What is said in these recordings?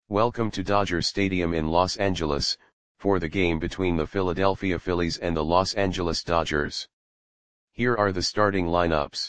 Welcome to Dodger Stadium in Los Angeles, for the game between the Philadelphia Phillies and the Los Angeles Dodgers. Here are the starting lineups.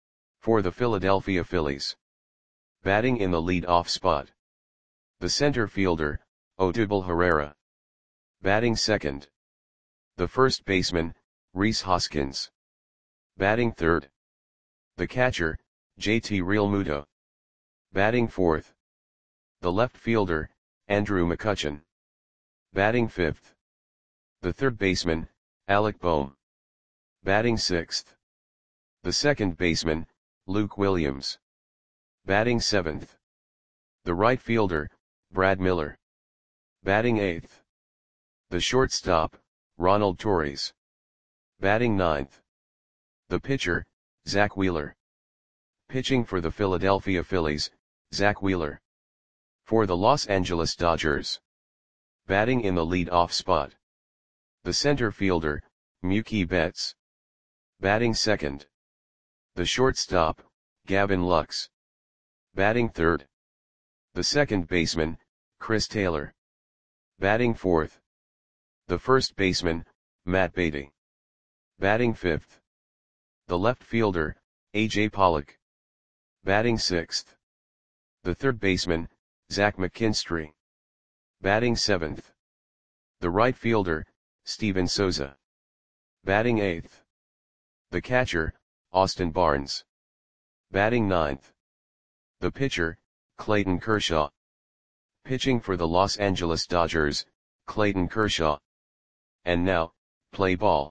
For the Philadelphia Phillies. Batting in the lead-off spot. The center fielder, Odubel Herrera. Batting second. The first baseman, Rhys Hoskins. Batting third. The catcher, JT Realmuto. Batting fourth. The left fielder, Andrew McCutchen. Batting fifth. The third baseman, Alec Bohm. Batting sixth. The second baseman, Luke Williams. Batting seventh. The right fielder, Brad Miller. Batting eighth. The shortstop, Ronald Torres. Batting ninth. The pitcher, Zack Wheeler. Pitching for the Philadelphia Phillies, Zack Wheeler. For the Los Angeles Dodgers. Batting in the lead-off spot. The center fielder, Mookie Betts. Batting second. The shortstop, Gavin Lux. Batting third. The second baseman, Chris Taylor. Batting fourth. The first baseman, Matt Beaty. Batting fifth. The left fielder, A.J. Pollock. Batting sixth. The third baseman, Zach McKinstry. Batting seventh. The right fielder, Steven Souza. Batting eighth. The catcher, Austin Barnes. Batting ninth. The pitcher, Clayton Kershaw. Pitching for the Los Angeles Dodgers, Clayton Kershaw. And now, play ball.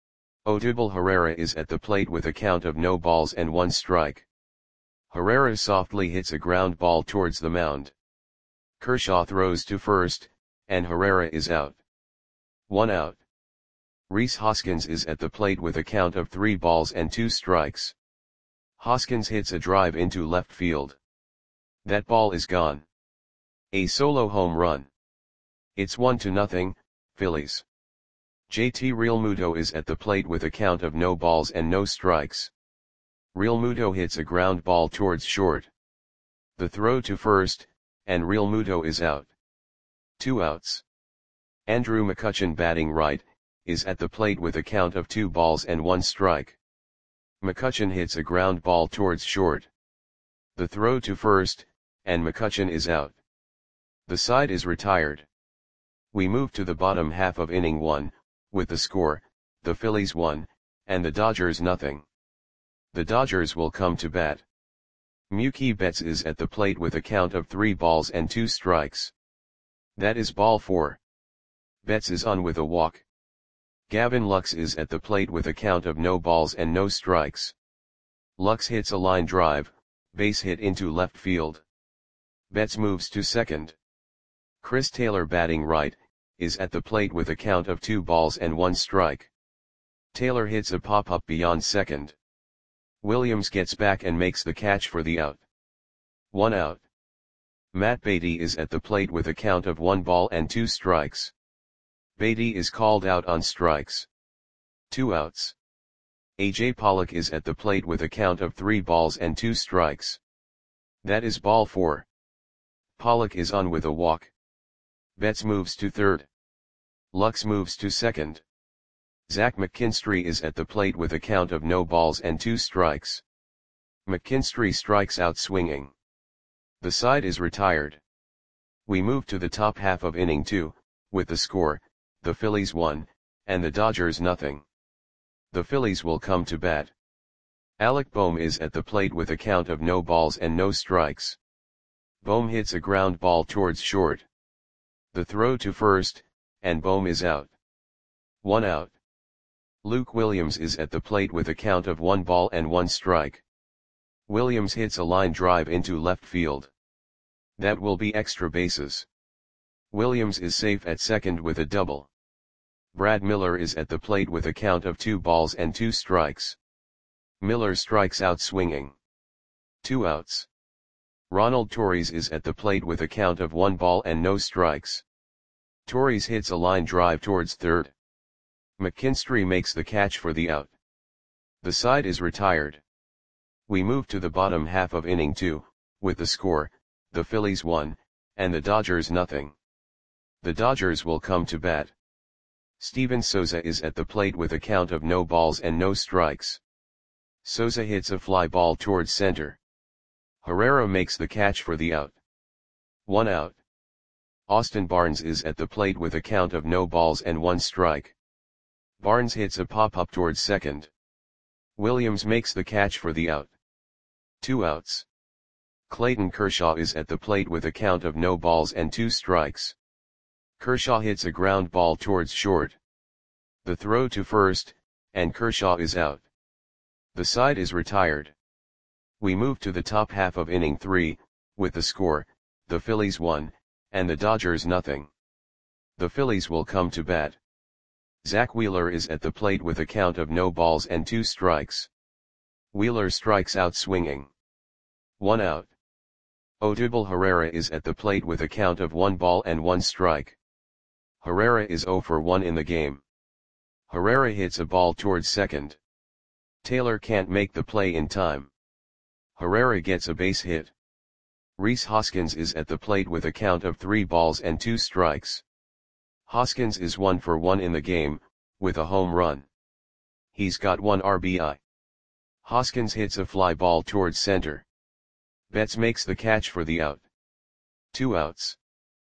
Odubel Herrera is at the plate with a count of no balls and one strike. Herrera softly hits a ground ball towards the mound. Kershaw throws to first, and Herrera is out. 1 out. Rhys Hoskins is at the plate with a count of 3 balls and 2 strikes. Hoskins hits a drive into left field. That ball is gone. A solo home run. It's 1-0, Phillies. JT Realmuto is at the plate with a count of no balls and no strikes. Realmuto hits a ground ball towards short. The throw to first, and Realmuto is out. 2 outs. Andrew McCutchen, batting right, is at the plate with a count of 2 balls and 1 strike. McCutchen hits a ground ball towards short. The throw to first, and McCutchen is out. The side is retired. We move to the bottom half of inning 1, with the score, the Phillies 1, and the Dodgers 0. The Dodgers will come to bat. Mookie Betts is at the plate with a count of 3 balls and 2 strikes. That is ball 4. Betts is on with a walk. Gavin Lux is at the plate with a count of no balls and no strikes. Lux hits a line drive, base hit into left field. Betts moves to second. Chris Taylor, batting right, is at the plate with a count of 2 balls and 1 strike. Taylor hits a pop-up beyond second. Williams gets back and makes the catch for the out. 1 out. Matt Beaty is at the plate with a count of 1 ball and 2 strikes. Beaty is called out on strikes. 2 outs. A.J. Pollock is at the plate with a count of 3 balls and 2 strikes. That is ball 4. Pollock is on with a walk. Betts moves to third. Lux moves to second. Zach McKinstry is at the plate with a count of no balls and 2 strikes. McKinstry strikes out swinging. The side is retired. We move to the top half of inning 2, with the score, the Phillies 1, and the Dodgers 0. The Phillies will come to bat. Alec Bohm is at the plate with a count of no balls and no strikes. Bohm hits a ground ball towards short. The throw to first, and Bohm is out. 1 out. Luke Williams is at the plate with a count of 1 ball and 1 strike. Williams hits a line drive into left field. That will be extra bases. Williams is safe at second with a double. Brad Miller is at the plate with a count of 2 balls and 2 strikes. Miller strikes out swinging. 2 outs. Ronald Torres is at the plate with a count of 1 ball and no strikes. Torres hits a line drive towards third. McKinstry makes the catch for the out. The side is retired. We move to the bottom half of inning 2, with the score, the Phillies 1, and the Dodgers nothing. The Dodgers will come to bat. Steven Souza is at the plate with a count of no balls and no strikes. Souza hits a fly ball towards center. Herrera makes the catch for the out. 1 out. Austin Barnes is at the plate with a count of no balls and 1 strike. Barnes hits a pop-up towards second. Williams makes the catch for the out. 2 outs. Clayton Kershaw is at the plate with a count of no balls and 2 strikes. Kershaw hits a ground ball towards short. The throw to first, and Kershaw is out. The side is retired. We move to the top half of inning 3, with the score, the Phillies 1, and the Dodgers nothing. The Phillies will come to bat. Zach Wheeler is at the plate with a count of no balls and 2 strikes. Wheeler strikes out swinging. 1 out. Odubel Herrera is at the plate with a count of 1 ball and 1 strike. Herrera is 0 for 1 in the game. Herrera hits a ball towards second. Taylor can't make the play in time. Herrera gets a base hit. Rhys Hoskins is at the plate with a count of 3 balls and 2 strikes. Hoskins is 1 for 1 in the game, with a home run. He's got 1 RBI. Hoskins hits a fly ball towards center. Betts makes the catch for the out. 2 outs.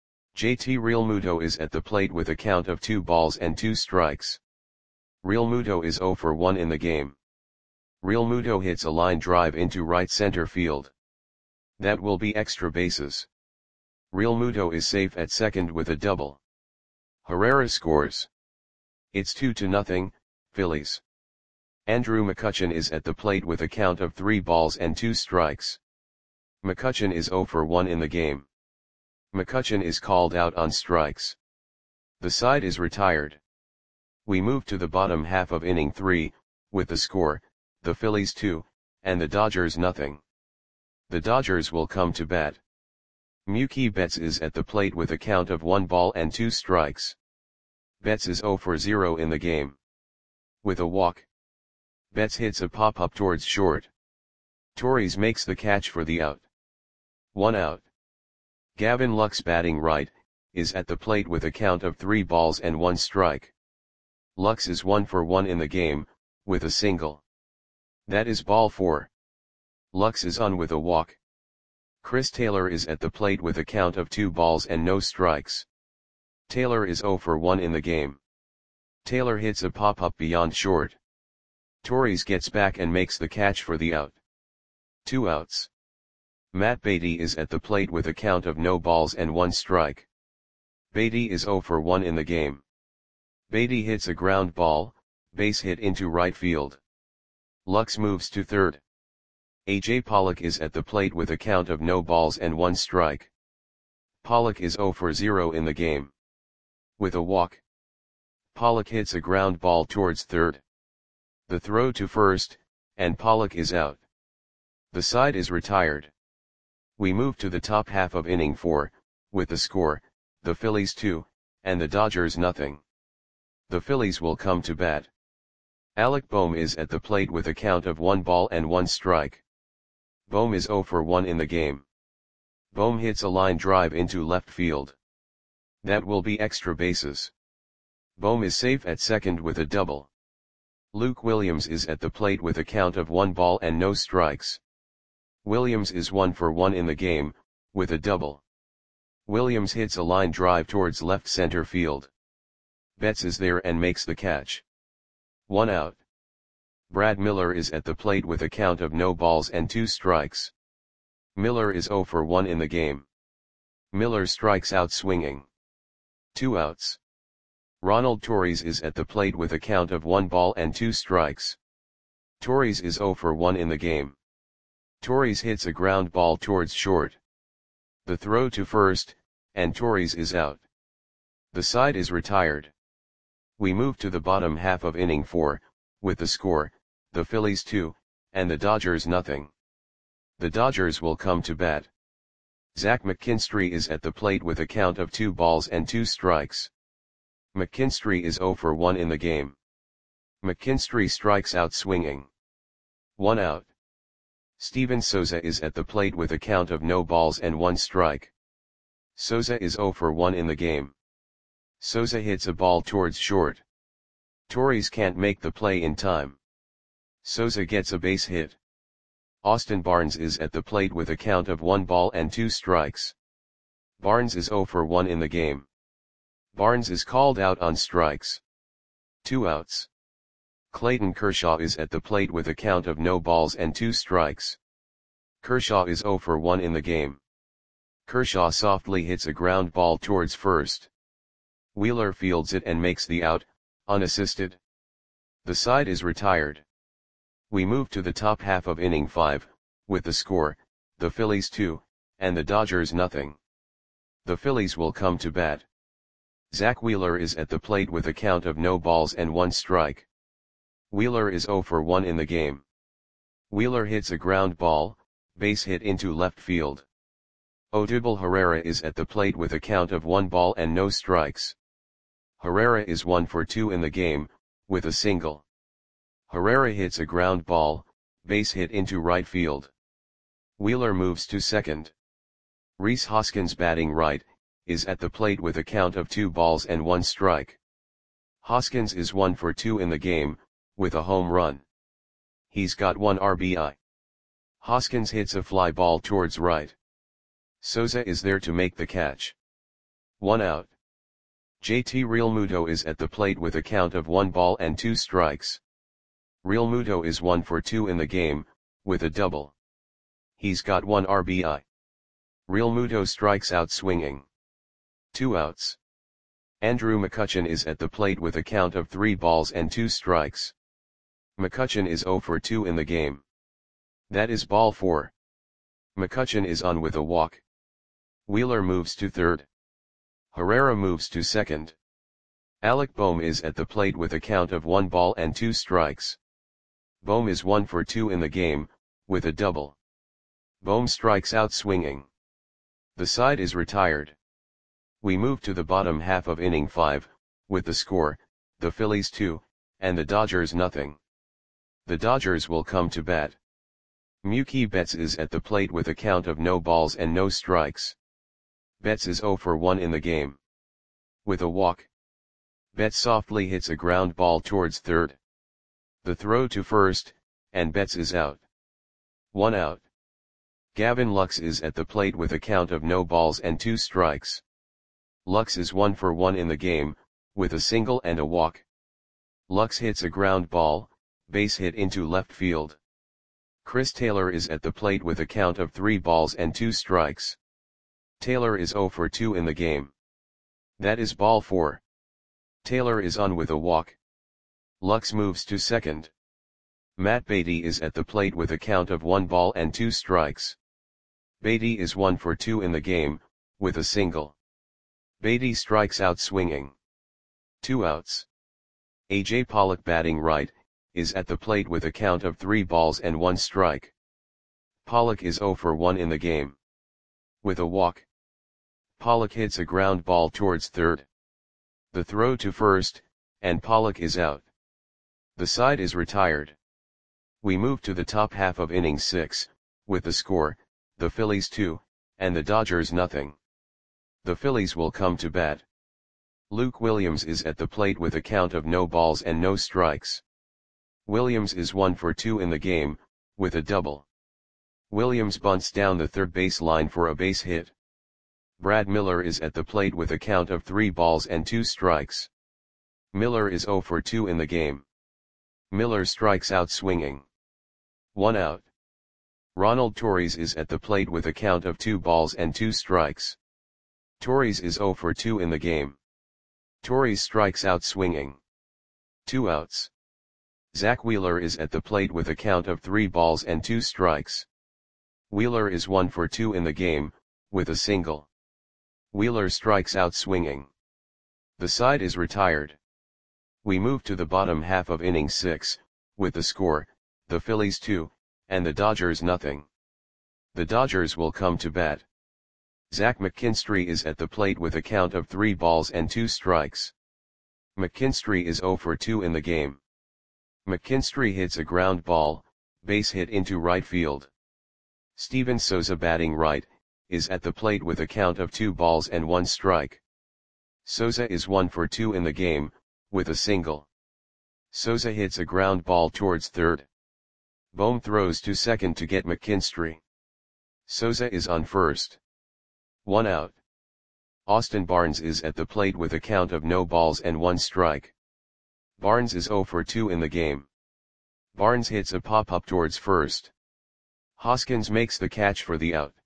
JT Realmuto is at the plate with a count of 2 balls and 2 strikes. Realmuto is 0 for 1 in the game. Realmuto hits a line drive into right center field. That will be extra bases. Realmuto is safe at second with a double. Herrera scores. It's 2-0, Phillies. Andrew McCutchen is at the plate with a count of 3 balls and 2 strikes. McCutchen is 0 for 1 in the game. McCutchen is called out on strikes. The side is retired. We move to the bottom half of inning 3, with the score, the Phillies 2, and the Dodgers nothing. The Dodgers will come to bat. Mookie Betts is at the plate with a count of 1 ball and 2 strikes. Betts is 0 for 0 in the game. With a walk. Betts hits a pop-up towards short. Torres makes the catch for the out. 1 out. Gavin Lux, batting right, is at the plate with a count of 3 balls and 1 strike. Lux is 1 for 1 in the game, with a single. That is ball 4. Lux is on with a walk. Chris Taylor is at the plate with a count of 2 balls and no strikes. Taylor is 0 for 1 in the game. Taylor hits a pop-up beyond short. Torres gets back and makes the catch for the out. 2 outs. Matt Beatty is at the plate with a count of no balls and 1 strike. Beatty is 0 for 1 in the game. Beatty hits a ground ball, base hit into right field. Lux moves to third. A.J. Pollock is at the plate with a count of no balls and 1 strike. Pollock is 0 for 0 in the game. With a walk. Pollock hits a ground ball towards third. The throw to first, and Pollock is out. The side is retired. We move to the top half of inning 4, with the score, the Phillies 2, and the Dodgers nothing. The Phillies will come to bat. Alec Bohm is at the plate with a count of 1 ball and 1 strike. Bohm is 0 for 1 in the game. Bohm hits a line drive into left field. That will be extra bases. Bohm is safe at second with a double. Luke Williams is at the plate with a count of 1 ball and no strikes. Williams is 1 for 1 in the game, with a double. Williams hits a line drive towards left center field. Betts is there and makes the catch. 1 out. Brad Miller is at the plate with a count of no balls and 2 strikes. Miller is 0 for 1 in the game. Miller strikes out swinging. 2 outs. Ronald Torres is at the plate with a count of 1 ball and 2 strikes. Torres is 0 for 1 in the game. Torres hits a ground ball towards short. The throw to first, and Torres is out. The side is retired. We move to the bottom half of inning 4, with the score, the Phillies 2, and the Dodgers nothing. The Dodgers will come to bat. Zach McKinstry is at the plate with a count of 2 balls and 2 strikes. McKinstry is 0 for 1 in the game. McKinstry strikes out swinging. 1 out. Steven Souza is at the plate with a count of no balls and 1 strike. Souza is 0 for 1 in the game. Souza hits a ball towards short. Torres can't make the play in time. Souza gets a base hit. Austin Barnes is at the plate with a count of 1 ball and 2 strikes. Barnes is 0 for 1 in the game. Barnes is called out on strikes. 2 outs. Clayton Kershaw is at the plate with a count of no balls and 2 strikes. Kershaw is 0 for 1 in the game. Kershaw softly hits a ground ball towards first. Wheeler fields it and makes the out, unassisted. The side is retired. We move to the top half of inning 5, with the score, the Phillies 2, and the Dodgers nothing. The Phillies will come to bat. Zach Wheeler is at the plate with a count of no balls and 1 strike. Wheeler is 0 for 1 in the game. Wheeler hits a ground ball, base hit into left field. Odubel Herrera is at the plate with a count of 1 ball and no strikes. Herrera is 1 for 2 in the game, with a single. Herrera hits a ground ball, base hit into right field. Wheeler moves to second. Rhys Hoskins batting right, is at the plate with a count of 2 balls and 1 strike. Hoskins is 1 for 2 in the game, with a home run. He's got 1 RBI. Hoskins hits a fly ball towards right. Souza is there to make the catch. 1 out. JT Realmuto is at the plate with a count of 1 ball and 2 strikes. Realmuto is 1 for 2 in the game, with a double. He's got 1 RBI. Realmuto strikes out swinging. 2 outs. Andrew McCutchen is at the plate with a count of 3 balls and 2 strikes. McCutchen is 0 for 2 in the game. That is ball 4. McCutchen is on with a walk. Wheeler moves to third. Herrera moves to second. Alec Bohm is at the plate with a count of 1 ball and 2 strikes. Bohm is 1 for 2 in the game, with a double. Bohm strikes out swinging. The side is retired. We move to the bottom half of inning 5, with the score, the Phillies 2, and the Dodgers nothing. The Dodgers will come to bat. Mookie Betts is at the plate with a count of no balls and no strikes. Betts is 0 for 1 in the game. With a walk. Betts softly hits a ground ball towards third. The throw to first, and Betts is out. 1 out. Gavin Lux is at the plate with a count of no balls and 2 strikes. Lux is 1 for 1 in the game, with a single and a walk. Lux hits a ground ball, base hit into left field. Chris Taylor is at the plate with a count of 3 balls and 2 strikes. Taylor is 0 for 2 in the game. That is ball 4. Taylor is on with a walk. Lux moves to second. Matt Beatty is at the plate with a count of 1 ball and 2 strikes. Beatty is 1 for 2 in the game, with a single. Beatty strikes out swinging. 2 outs. A.J. Pollock batting right, is at the plate with a count of 3 balls and 1 strike. Pollock is 0 for 1 in the game. With a walk. Pollock hits a ground ball towards third. The throw to first, and Pollock is out. The side is retired. We move to the top half of inning 6, with the score, the Phillies 2, and the Dodgers nothing. The Phillies will come to bat. Luke Williams is at the plate with a count of no balls and no strikes. Williams is 1 for 2 in the game, with a double. Williams bunts down the third base line for a base hit. Brad Miller is at the plate with a count of 3 balls and 2 strikes. Miller is 0 for 2 in the game. Miller strikes out swinging. 1 out. Ronald Torres is at the plate with a count of 2 balls and 2 strikes. Torres is 0 for 2 in the game. Torres strikes out swinging. 2 outs. Zach Wheeler is at the plate with a count of 3 balls and 2 strikes. Wheeler is 1 for 2 in the game, with a single. Wheeler strikes out swinging. The side is retired. We move to the bottom half of inning 6, with the score, the Phillies 2, and the Dodgers nothing. The Dodgers will come to bat. Zach McKinstry is at the plate with a count of 3 balls and 2 strikes. McKinstry is 0 for 2 in the game. McKinstry hits a ground ball, base hit into right field. Steven Souza batting right, is at the plate with a count of 2 balls and 1 strike. Souza is 1 for 2 in the game, with a single. Souza hits a ground ball towards third. Bohm throws to second to get McKinstry. Souza is on first. 1 out. Austin Barnes is at the plate with a count of no balls and 1 strike. Barnes is 0 for 2 in the game. Barnes hits a pop-up towards first. Hoskins makes the catch for the out.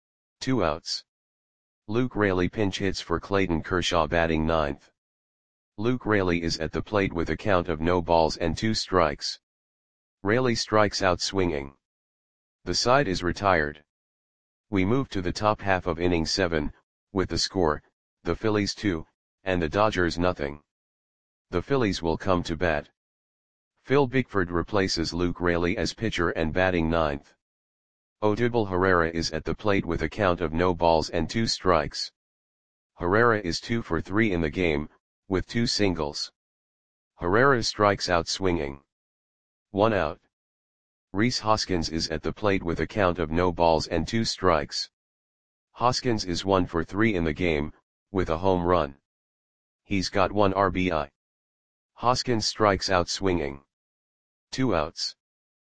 2 outs. Luke Raley pinch hits for Clayton Kershaw batting ninth. Luke Raley is at the plate with a count of no balls and 2 strikes. Raley strikes out swinging. The side is retired. We move to the top half of inning 7, with the score, the Phillies 2, and the Dodgers nothing. The Phillies will come to bat. Phil Bickford replaces Luke Raley as pitcher and batting ninth. Odubel Herrera is at the plate with a count of no balls and 2 strikes. Herrera is 2 for 3 in the game, with 2 singles. Herrera strikes out swinging. 1 out. Rhys Hoskins is at the plate with a count of no balls and 2 strikes. Hoskins is 1 for 3 in the game, with a home run. He's got 1 RBI. Hoskins strikes out swinging. 2 outs.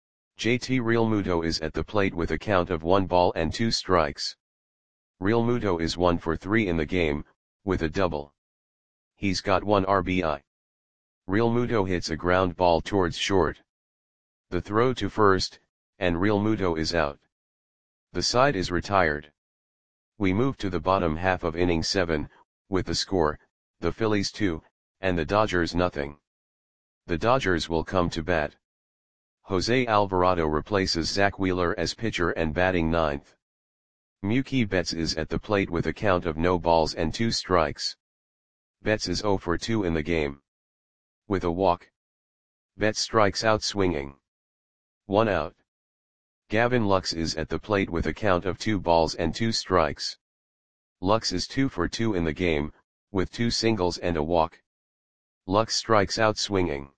JT Realmuto is at the plate with a count of 1 ball and 2 strikes. Realmuto is 1 for 3 in the game, with a double. He's got 1 RBI. Realmuto hits a ground ball towards short. The throw to first, and Realmuto is out. The side is retired. We move to the bottom half of inning 7, with the score, the Phillies 2, and the Dodgers nothing. The Dodgers will come to bat. Jose Alvarado replaces Zach Wheeler as pitcher and batting ninth. Mookie Betts is at the plate with a count of no balls and 2 strikes. Betts is 0 for 2 in the game. With a walk. Betts strikes out swinging. 1 out. Gavin Lux is at the plate with a count of 2 balls and 2 strikes. Lux is 2 for 2 in the game, with 2 singles and a walk. Lux strikes out swinging.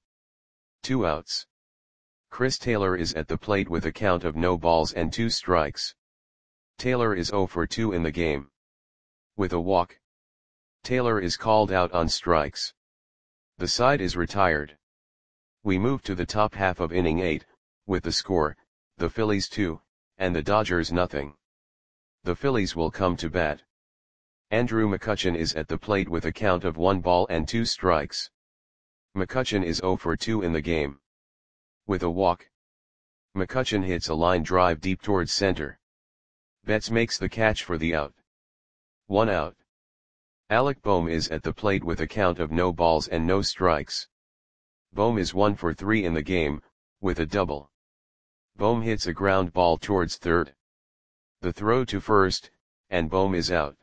2 outs. Chris Taylor is at the plate with a count of no balls and 2 strikes. Taylor is 0 for 2 in the game. With a walk. Taylor is called out on strikes. The side is retired. We move to the top half of inning 8, with the score, the Phillies 2, and the Dodgers nothing. The Phillies will come to bat. Andrew McCutchen is at the plate with a count of 1 ball and 2 strikes. McCutchen is 0 for 2 in the game. With a walk. McCutchen hits a line drive deep towards center. Betts makes the catch for the out. 1 out. Alec Bohm is at the plate with a count of no balls and no strikes. Bohm is 1 for 3 in the game, with a double. Bohm hits a ground ball towards third. The throw to first, and Bohm is out.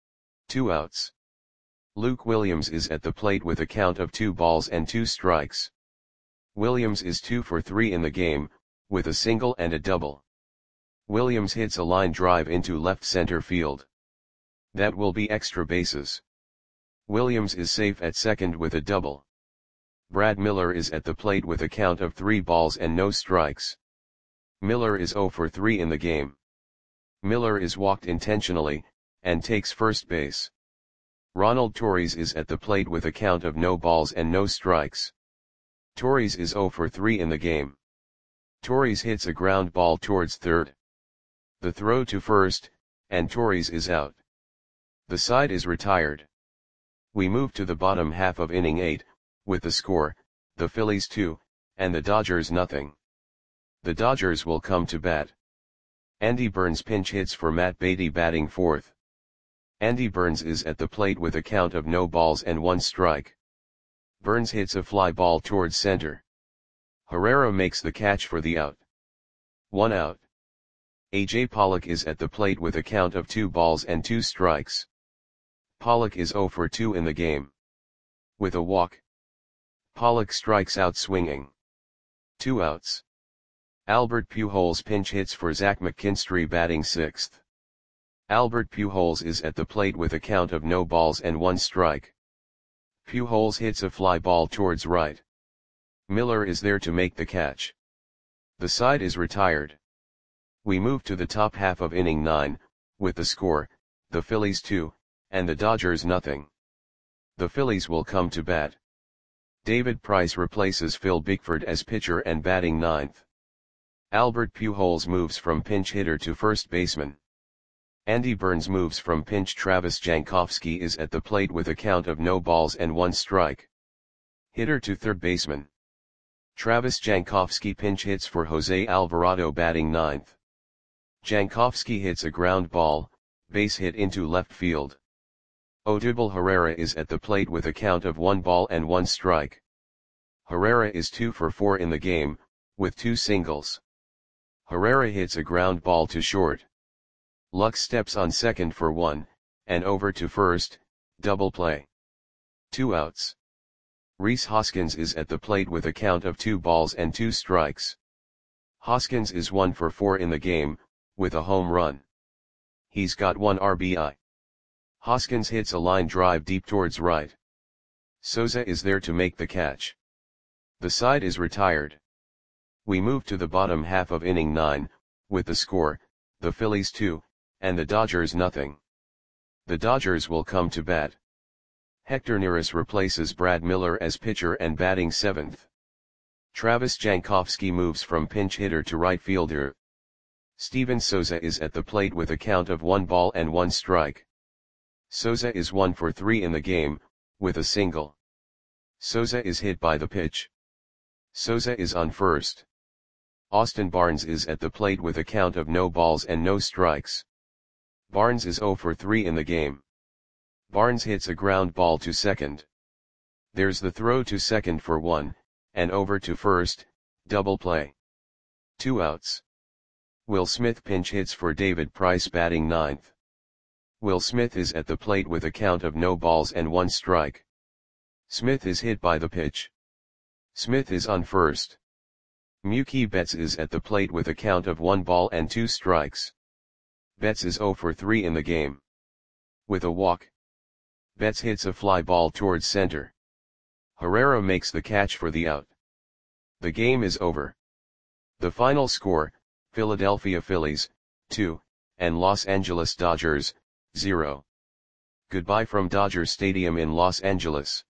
2 outs. Luke Williams is at the plate with a count of 2 balls and 2 strikes. Williams is 2 for 3 in the game, with a single and a double. Williams hits a line drive into left center field. That will be extra bases. Williams is safe at second with a double. Brad Miller is at the plate with a count of 3 balls and no strikes. Miller is 0 for 3 in the game. Miller is walked intentionally, and takes first base. Ronald Torres is at the plate with a count of no balls and no strikes. Torres is 0 for 3 in the game. Torres hits a ground ball towards third. The throw to first, and Torres is out. The side is retired. We move to the bottom half of inning 8, with the score, the Phillies 2, and the Dodgers nothing. The Dodgers will come to bat. Andy Burns pinch hits for Matt Beatty batting fourth. Andy Burns is at the plate with a count of no balls and 1 strike. Burns hits a fly ball towards center. Herrera makes the catch for the out. 1 out. A.J. Pollock is at the plate with a count of 2 balls and 2 strikes. Pollock is 0 for 2 in the game. With a walk. Pollock strikes out swinging. 2 outs. Albert Pujols pinch hits for Zach McKinstry batting sixth. Albert Pujols is at the plate with a count of no balls and 1 strike. Pujols hits a fly ball towards right. Miller is there to make the catch. The side is retired. We move to the top half of inning 9, with the score, the Phillies 2, and the Dodgers nothing. The Phillies will come to bat. David Price replaces Phil Bickford as pitcher and batting ninth. Albert Pujols moves from pinch hitter to first baseman. Andy Burns moves from pinch. Travis Jankowski is at the plate with a count of no balls and 1 strike. Hitter to third baseman. Travis Jankowski pinch hits for Jose Alvarado batting ninth. Jankowski hits a ground ball, base hit into left field. Odubel Herrera is at the plate with a count of 1 ball and 1 strike. Herrera is 2 for 4 in the game, with 2 singles. Herrera hits a ground ball to short. Lux steps on second for 1, and over to first, double play. 2 outs. Rhys Hoskins is at the plate with a count of 2 balls and 2 strikes. Hoskins is 1 for 4 in the game, with a home run. He's got 1 RBI. Hoskins hits a line drive deep towards right. Souza is there to make the catch. The side is retired. We move to the bottom half of inning 9, with the score, the Phillies 2, and the Dodgers nothing. The Dodgers will come to bat. Hector Neris replaces Brad Miller as pitcher and batting 7th. Travis Jankowski moves from pinch hitter to right fielder. Steven Souza is at the plate with a count of 1 ball and 1 strike. Souza is 1 for 3 in the game, with a single. Souza is hit by the pitch. Souza is on first. Austin Barnes is at the plate with a count of no balls and no strikes. Barnes is 0 for 3 in the game. Barnes hits a ground ball to second. There's the throw to second for 1, and over to first, double play. 2 outs. Will Smith pinch hits for David Price batting ninth. Will Smith is at the plate with a count of no balls and 1 strike. Smith is hit by the pitch. Smith is on first. Mookie Betts is at the plate with a count of 1 ball and 2 strikes. Betts is 0 for 3 in the game. With a walk. Betts hits a fly ball towards center. Herrera makes the catch for the out. The game is over. The final score, Philadelphia Phillies, 2, and Los Angeles Dodgers, 0. Goodbye from Dodger Stadium in Los Angeles.